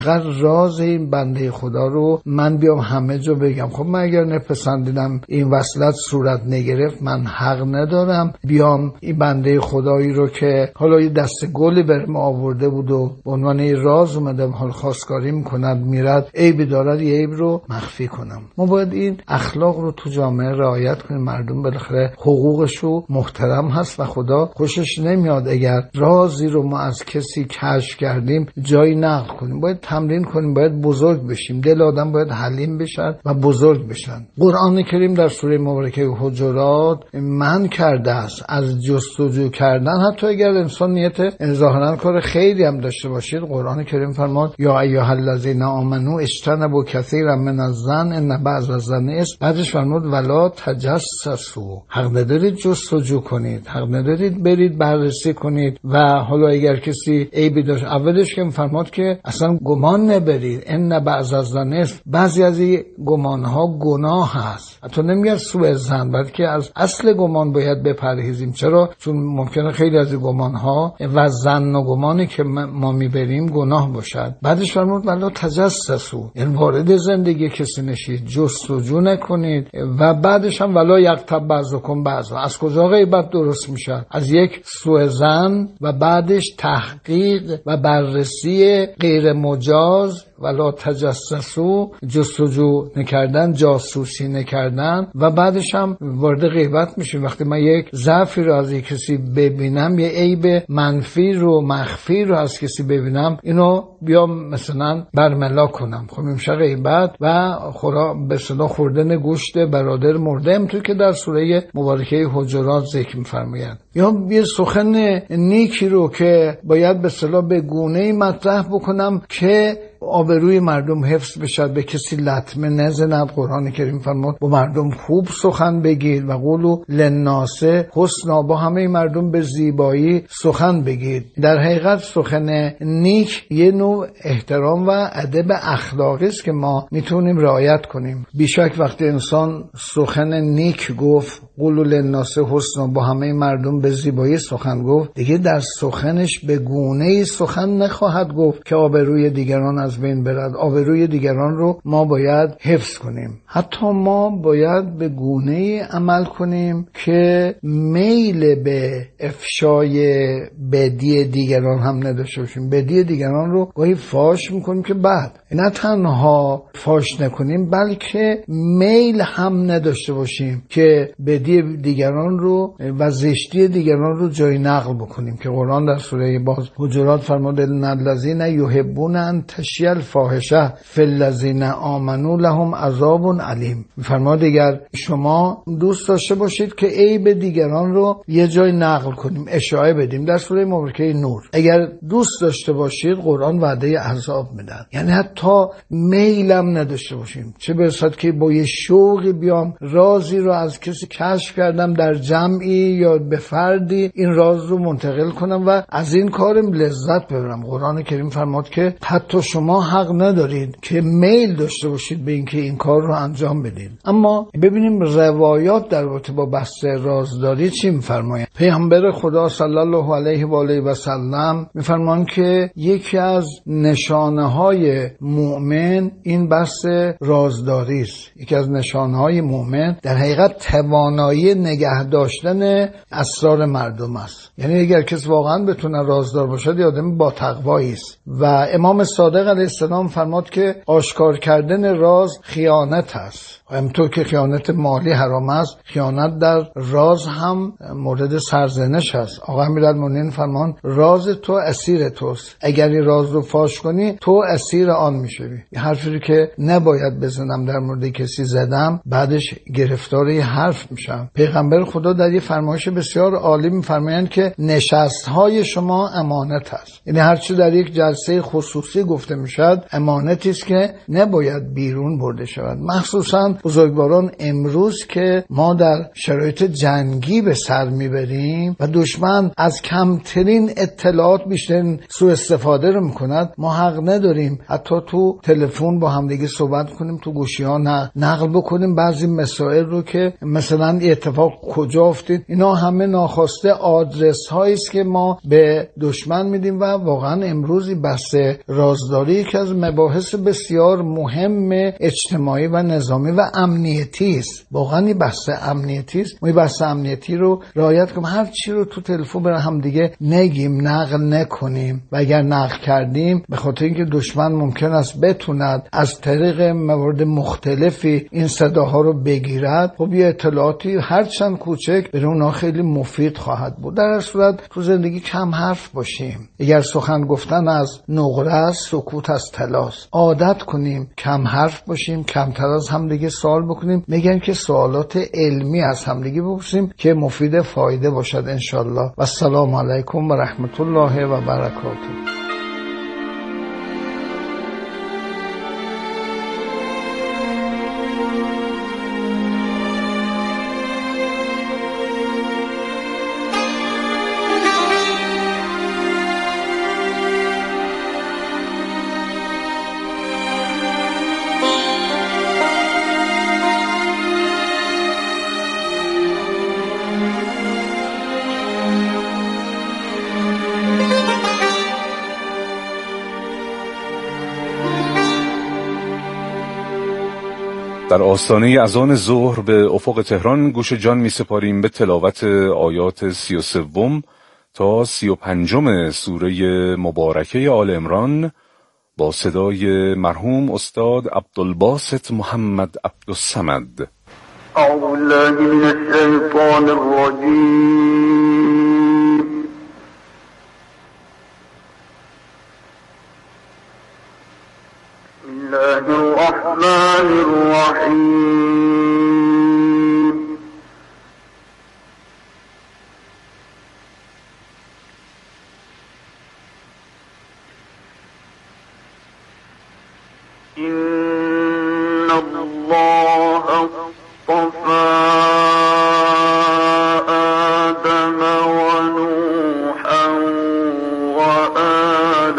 قدر راز این بنده خدا رو من بیام همه جا بگم؟ خب من اگر نپسندیدم این وصلت صورت نگرفت، من حق ندارم بیام این بنده خدایی رو که حالا یه دست گلی برم آورده بود و به عنوان این راز اومدم حال خواستگاری میکند میرد عیبی دارد یه عیب رو مخفی کنم. ما باید این اخلاق رو تو جامعه رعایت کنیم. مردم بالاخره حقوقش رو محترم هست و خدا خوشش نمیاد اگر رازی رو ما از کسی کشف کردیم جایی نقل کنیم. باید تمرین کنیم، باید بزرگ بشیم. دل آدم باید حلیم بشن و بزرگ بشن. قرآن کریم در سوره مبارکه حجرات من کرده است از جستجو کردن، حتی اگر انسان نیت ظاهرا کار خیری هم داشته باشید. قرآن کریم فرمود یا ایها الذین آمنو اجتنبوا کثیرا من الظن ان بعض الظن اسم. بعدش فرمود ولا تجسسوا. حق ندارید جستجو کنید، حق ندارید برید بررسی کنید و حالا اگر کسی عیبی داشت اولش که فرمود که اصلا گمان نبرید. ان بعض الظن اسم. بعضی از این گمان ها گناه هست. حتی نمیگه سوء ظن، بلکه از اصل گمان باید بپرهیزیم. چرا؟ چون ممکنه خیلی از گمان ها و ظن و گمانی که ما میبریم گناه باشد. بعدش فرمود ولا تجسسوا، یعنی وارد زندگی کسی نشید، جستجو نکنید. و بعدش هم ولا یغتب بعضکم بعضا. از کجا غیبت درست میشه؟ از یک سوء ظن و بعدش تحقیق و بررسی غیر مجاز. ولا تجسسوا، جستجو نکردن، جاسوسی نکردن. و بعدش هم وارد غیبت میشیم. وقتی من یک ضعفی رو از یک کسی ببینم، یه عیب منفی رو مخفی رو از کسی ببینم، اینو بیام مثلا برملا کنم، خب میشه غیبت و به اصطلاح خوردن گوشت برادر مرده، همونطور که در سوره مبارکه حجرات ذکر می‌فرمایند. یا یه سخن نیکی رو که باید به اصطلاح به گونه‌ای مطرح بکنم که آبروی مردم حفظ بشه، به کسی لطمه نزند. قرآن کریم فرمود با مردم خوب سخن بگید و قولوا للناس حسنا، با همه مردم به زیبایی سخن بگید. در حقیقت سخن نیک یه نوع احترام و ادب اخلاقی است که ما میتونیم رعایت کنیم. بیشک وقتی انسان سخن نیک گفت، قولوا للناس حسنا، با همه مردم به زیبایی سخن گفت، دیگه در سخنش به گونه‌ای سخن نخواهد گفت که آبروی دیگران از بین برد. آبروی دیگران رو ما باید حفظ کنیم. حتی ما باید به گونه‌ای عمل کنیم که میل به افشای بدی دیگران هم نداشته باشیم. بدی دیگران رو گاهی فاش میکنیم که بعد نه تنها فاش نکنیم بلکه میل هم نداشته باشیم که بدی دیگران رو و زشتی دیگران رو جای نقل بکنیم. که قرآن در سوره باز حجرات فرموده ان الذین یحبون ان تشیع الفاحشه فی الذین آمنوا لهم عذاب علیم. فرمود اگر شما دوست داشته باشید که عیب دیگران رو یه جای نقل کنیم، اشاعه بدیم، در سوره مبارکه نور، اگر دوست داشته باشید قرآن وعده عذاب میده. یعنی حتی میلم نداشته باشیم، چه برسد که با یه شوقی بیام رازی رو از کسی کشف کردم در جمعی یا به فردی این راز رو منتقل کنم و از این کارم لذت ببرم. قرآن کریم فرمود که حتی شما حق ندارید که میل داشته باشید به اینکه این کار رو انجام بدید. اما ببینیم روایات در رابطه با بحث رازداری چی میفرمایند. پیامبر خدا صلی الله علیه و آله و سلم میفرمایند که یکی از نشانه‌های مؤمن این بحث رازداری است. یکی از نشانه‌های مؤمن در حقیقت توانایی نگه داشتن اسرار مردم است. یعنی اگر کسی واقعا بتونه رازدار باشد، یه آدم با تقوایی است. و امام صادق علیه السلام فرمود که آشکار کردن راز خیانت است. همونطور که خیانت مالی حرام است، خیانت در راز هم مورد سرزنش است. آقا امیرالمومنین فرمان راز تو اسیر توست، اگر این راز رو فاش کنی تو اسیر آن میشوی. این حرفی که نباید بزنم در مورد کسی زدم، بعدش گرفتار این حرف میشم. پیغمبر خدا در یه فرمایش بسیار عالی میفرمایند که نشست‌های شما امانت است. یعنی هر چی در یک جلسه خصوصی گفته میشد امانتی است که نباید بیرون برده شود. مخصوصا بزرگواران امروز که ما در شرایط جنگی به سر میبریم و دشمن از کمترین اطلاعات بیشتر سوء استفاده رو میکند، ما حق نداریم حتی تو تلفن با همدیگه صحبت کنیم، تو گوشی ها نقل بکنیم بعضی مسائل رو که مثلا اتفاق کجا افتید. اینا همه ناخواسته آدرس هایی است که ما به دشمن میدیم و واقعا امروزی بحث رازداری که از مباحث بسیار مهم اجتماعی و نظامی و امنیتی است. واقعا این بحث امنیتی است. ما این بحث امنیتی رو رعایت کنیم، هر چی رو تو تلفن برای هم دیگه نگیم، نقل نکنیم و اگر نقل کردیم به خاطر اینکه دشمن ممکن است بتوند از طریق موارد مختلفی این صداها رو بگیرد، خب یه اطلاعاتی هر چند کوچک برای اونها خیلی مفید خواهد بود. در اصل صورت تو زندگی کم حرف باشیم. اگر سخن گفتن از نقره است، سکوت از طلاست. عادت کنیم کم حرف باشیم، کمتر از همدیگه سوال بکنیم، میگن که سوالات علمی از همدیگه بپرسیم که مفید فایده باشد انشالله. و السلام علیکم و رحمت الله و برکاته. در آستانه اذان ظهر به افق تهران گوش جان می سپاریم به تلاوت آیات 33 تا 35 سوره مبارکه آل عمران با صدای مرحوم استاد عبدالباسط محمد عبدالصمد. اعوذ بالله من الشیطان الرجیم. بسم الله الرحمن الرحیم. إن الله اصطفى آدم ونوحا وآل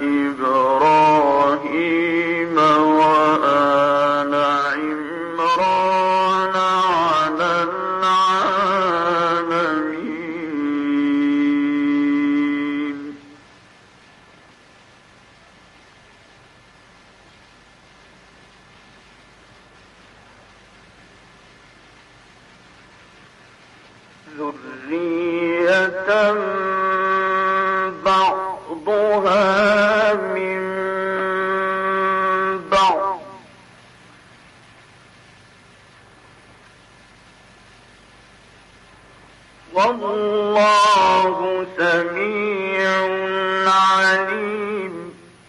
إبراهيم وآل عمران على العالمين. ذرية بعضها من بعض والله سميع عليم.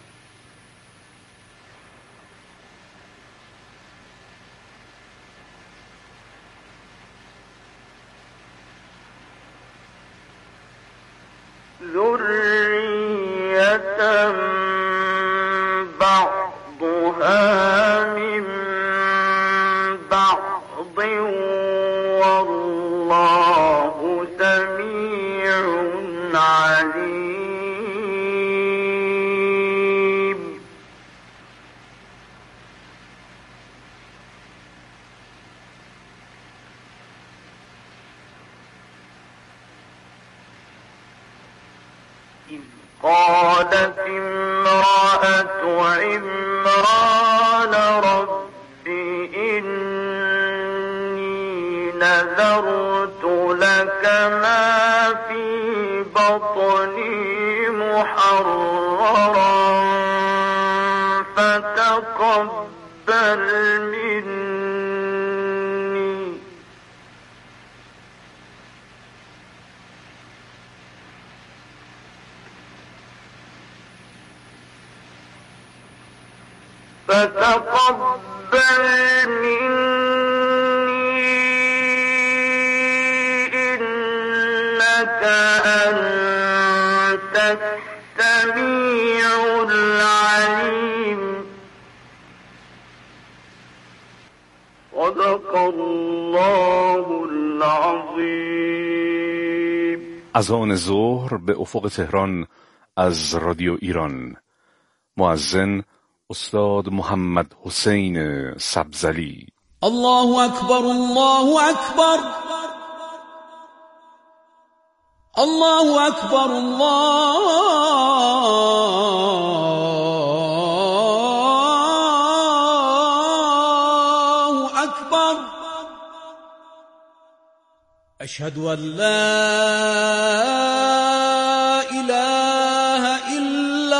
ذرية بعضها من بعض والله سميع عليم. إذ قالت امرأة عمران رب إني نذرت لك ما في بطني محررا فتقبل مني إنك أنت السميع العليم. اذان ظهر به افق تهران از رادیو ایران. مؤذن استاد محمد حسین سبزلی. الله اکبر، الله اکبر، الله اکبر، الله اکبر. اشهد ان لا اله الا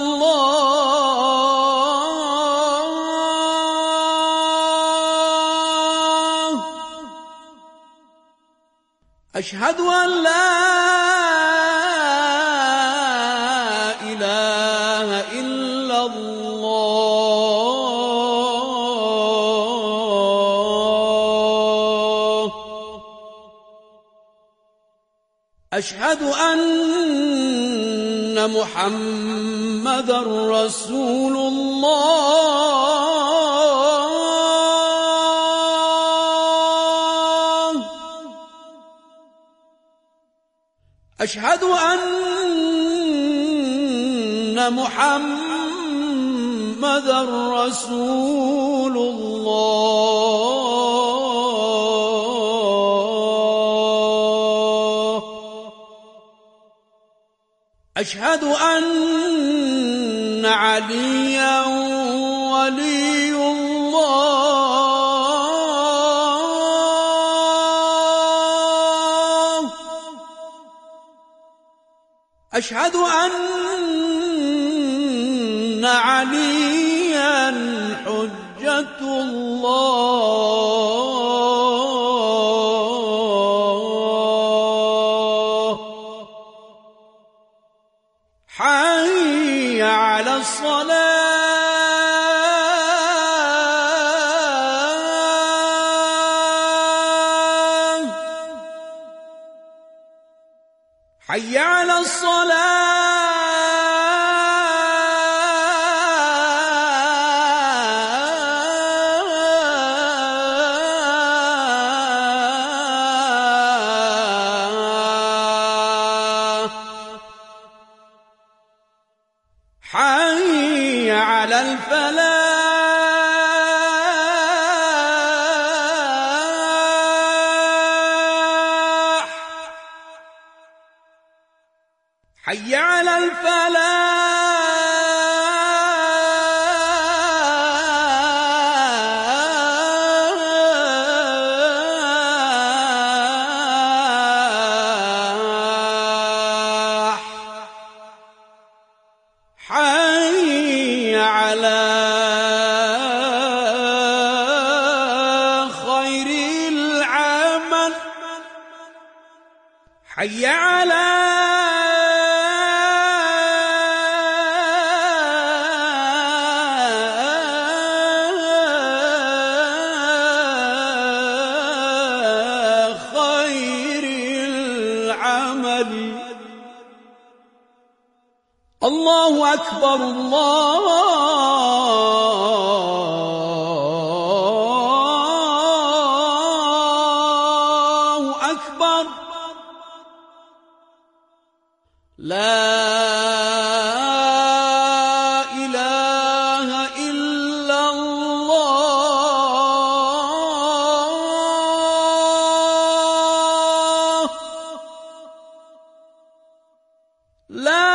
الله. اشهد ان لا اله الا الله. اشهد ان محمدا رسول الله. اشهد ان محمدا رسول الله. اشهد ان عليا ولي الله. اشهد ان عليا حجة الله. حي على الصلاة، حي على الصلاة، حي على الفلاح، حي على الفلاح، حي على خير العمل، حي على خير العمل. الله أكبر، الله أكبر. لا إله إلا الله. لا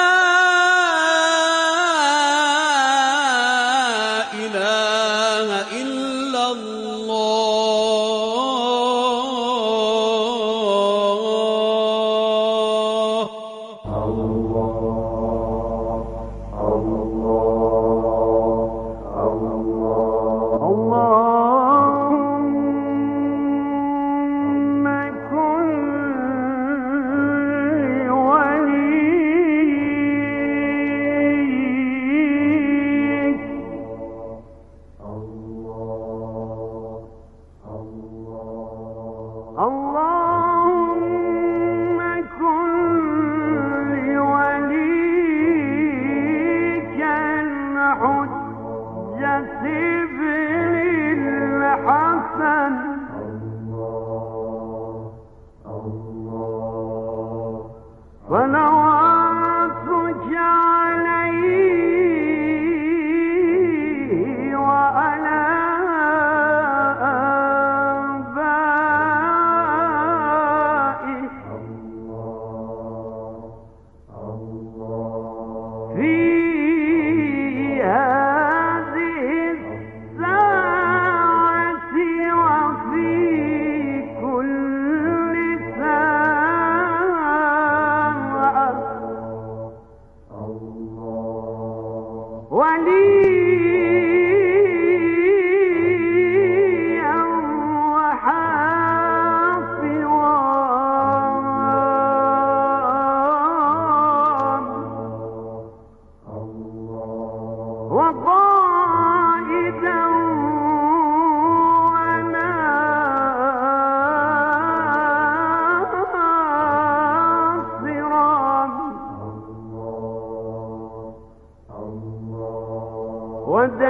إله إلا الله.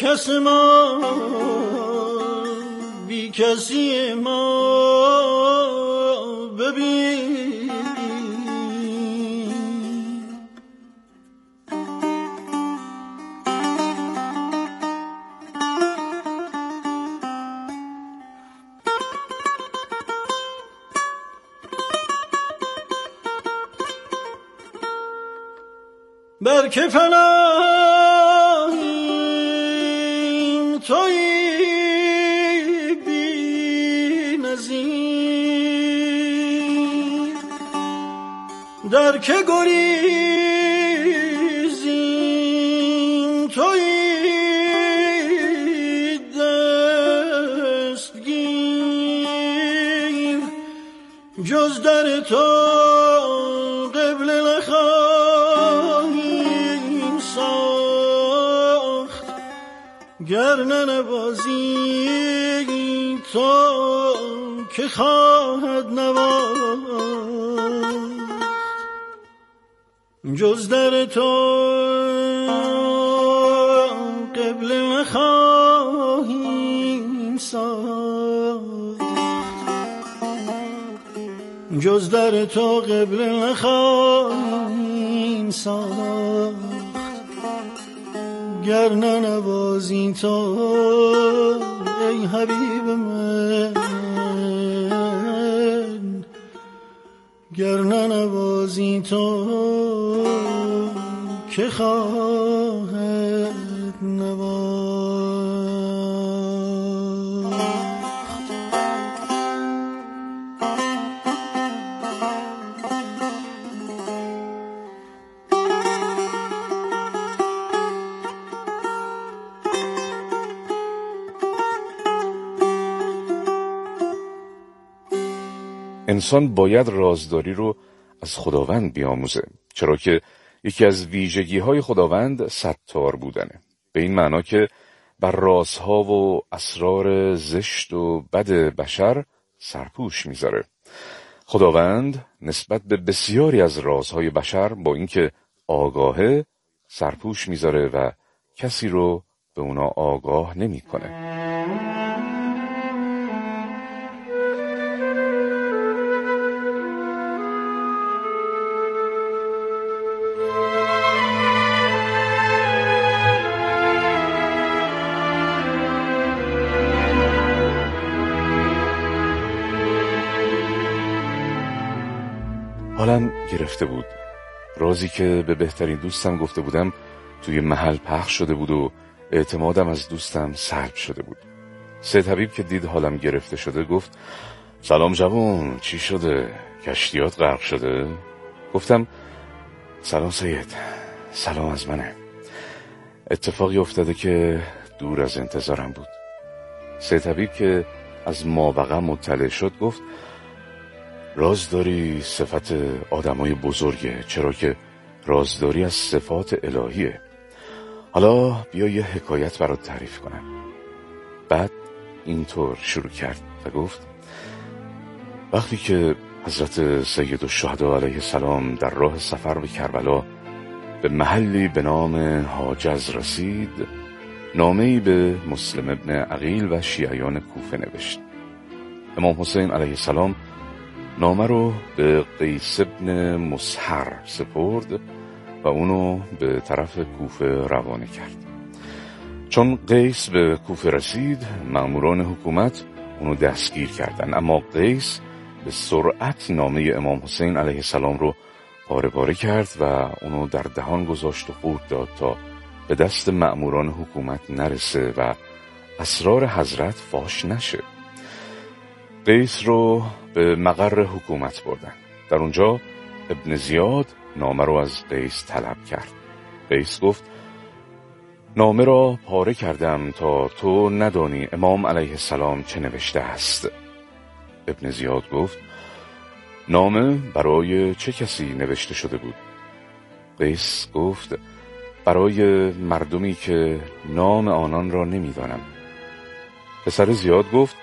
کس ما بی کسی ما ببین بر که پناهیم تویی بی نظیر در که گریزیم تویی دستگیر جز در تو قبله نخواهیم ساخت گر ننوازی تو که خواهد نواخت جز در تو قبله نخواهیم ساخت جز در تو قبله نخواهیم ساخت گر ننوازی تو ای حبیب من گر ننوازی تو که خواهد نواخت. انسان باید رازداری رو از خداوند بیاموزه، چرا که یکی از ویژگی‌های خداوند ستار بودنه، به این معنا که بر رازها و اسرار زشت و بد بشر سرپوش میذاره. خداوند نسبت به بسیاری از رازهای بشر با اینکه آگاهه سرپوش میذاره و کسی رو به اونا آگاه نمیکنه. حالم گرفته بود. رازی که به بهترین دوستم گفته بودم توی محل پخش شده بود و اعتمادم از دوستم سلب شده بود. سید حبیب که دید حالم گرفته شده گفت سلام جوون، چی شده؟ کشتیات غرق شده؟ گفتم سلام سید، سلام از منه. اتفاقی افتاده که دور از انتظارم بود. سید حبیب که از مابقا مطلع شد گفت رازداری صفت آدمای بزرگه، چرا که رازداری از صفات الهیه. حالا بیا یه حکایت برات تعریف کنم. بعد اینطور شروع کرد و گفت وقتی که حضرت سید الشهدا علیه السلام در راه سفر به کربلا به محلی به نام حاجز رسید، نامه‌ای به مسلم ابن عقیل و شیعیان کوفه نوشت. امام حسین علیه السلام نامه رو به قیس ابن مسحر سپرد و اونو به طرف کوفه روانه کرد. چون قیس به کوفه رسید، مأموران حکومت اونو دستگیر کردن، اما قیس به سرعت نامه امام حسین علیه السلام رو پاره پاره کرد و اونو در دهان گذاشت و قورت داد تا به دست مأموران حکومت نرسه و اسرار حضرت فاش نشه. قیس رو به مقر حکومت بردن. در اونجا ابن زیاد نامه رو از قیس طلب کرد. قیس گفت نامه را پاره کردم تا تو ندانی امام علیه السلام چه نوشته است. ابن زیاد گفت نامه برای چه کسی نوشته شده بود؟ قیس گفت برای مردمی که نام آنان را نمیدانم. پسر زیاد گفت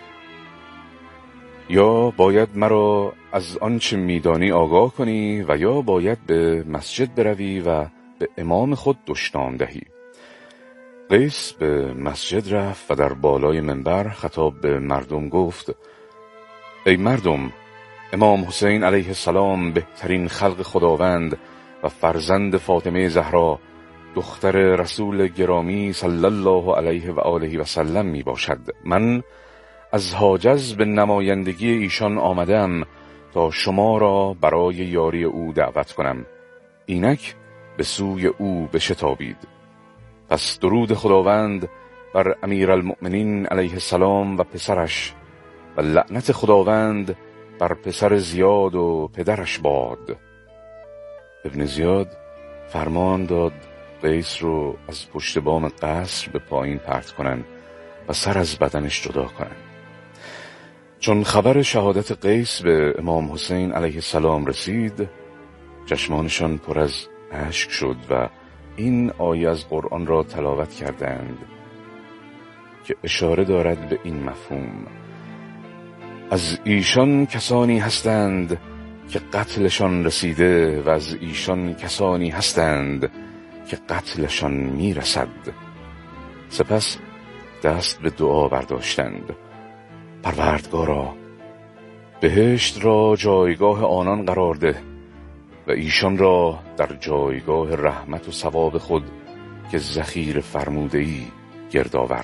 یا باید مرا از آنچه میدانی آگاه کنی و یا باید به مسجد بروی و به امام خود دشنام دهی. قیس به مسجد رفت و در بالای منبر خطاب به مردم گفت: ای مردم، امام حسین علیه السلام بهترین خلق خداوند و فرزند فاطمه زهرا دختر رسول گرامی صلی الله علیه و آله و سلم می باشد. من از حاجز به نمایندگی ایشان آمدم تا شما را برای یاری او دعوت کنم. اینک به سوی او بشتابید. پس درود خداوند بر امیرالمؤمنین علیه السلام و پسرش و لعنت خداوند بر پسر زیاد و پدرش باد. ابن زیاد فرمان داد قیس رو از پشت بام قصر به پایین پرت کنن و سر از بدنش جدا کنن. چون خبر شهادت قیس به امام حسین علیه السلام رسید، چشمانشان پر از اشک شد و این آیه از قرآن را تلاوت کردند که اشاره دارد به این مفهوم: از ایشان کسانی هستند که قتلشان رسیده و از ایشان کسانی هستند که قتلشان میرسد. سپس دست به دعا برداشتند: پروردگارا، بهشت را جایگاه آنان قرار ده و ایشان را در جایگاه رحمت و ثواب خود که ذخیر فرموده‌ای گردآور.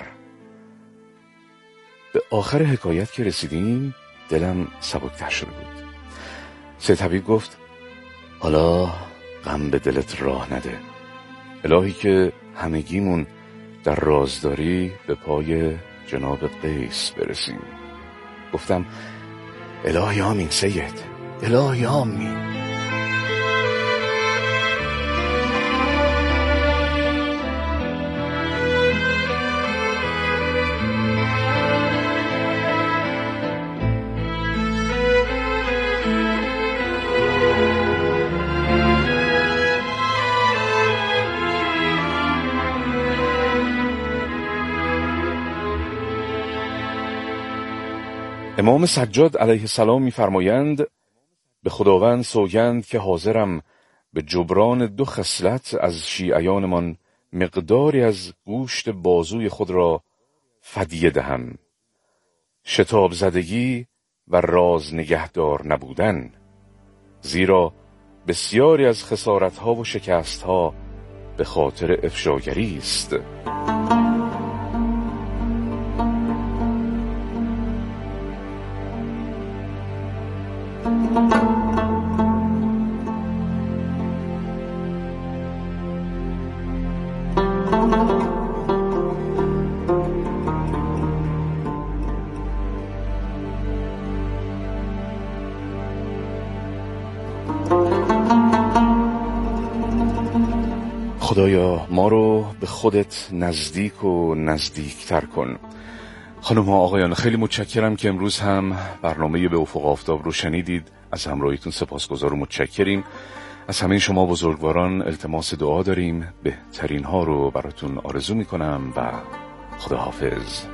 به آخر حکایت که رسیدیم دلم سبکتر شده بود. سید حبیب گفت: حالا غم به دلت راه نده. الهی که همگیمون در رازداری به پای جناب قیس برسیم. گفتم: الهی آمین سید، الهی آمین. امام سجاد علیه السلام می‌فرمایند: به خداوند سوگند که حاضرم به جبران 2 خصلت از شیعیانمان مقداری از گوشت بازوی خود را فدیه دهم: شتاب زدگی و راز نگهدار نبودن، زیرا بسیاری از خسارت‌ها و شکست‌ها به خاطر افشاگری است. خدایا ما رو به خودت نزدیک و نزدیکتر کن. خانم ها آقایان، خیلی متشکرم که امروز هم برنامه به افق آفتاب رو شنیدید. از همراهیتون سپاسگزار و متشکریم. از همه شما بزرگواران التماس دعا داریم. بهترین ها رو براتون آرزو میکنم و خداحافظ.